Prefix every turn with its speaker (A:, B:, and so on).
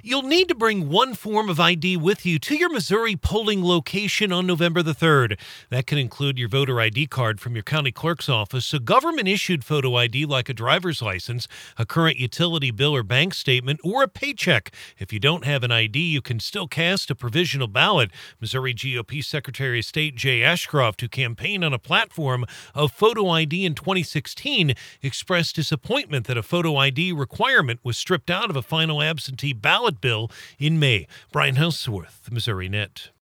A: You'll need to bring one form of ID with you to your Missouri polling location on November the 3rd. That can include your voter ID card from your county clerk's office, a government-issued photo ID like a driver's license, a current utility bill or bank statement, or a paycheck. If you don't have an ID, you can still cast a provisional ballot. Missouri GOP Secretary of State Jay Ashcroft, who campaigned on a platform of photo ID in 2016, expressed disappointment that a photo ID requirement was stripped out of a final absentee ballot bill in May. Brian Houseworth, Missouri Net.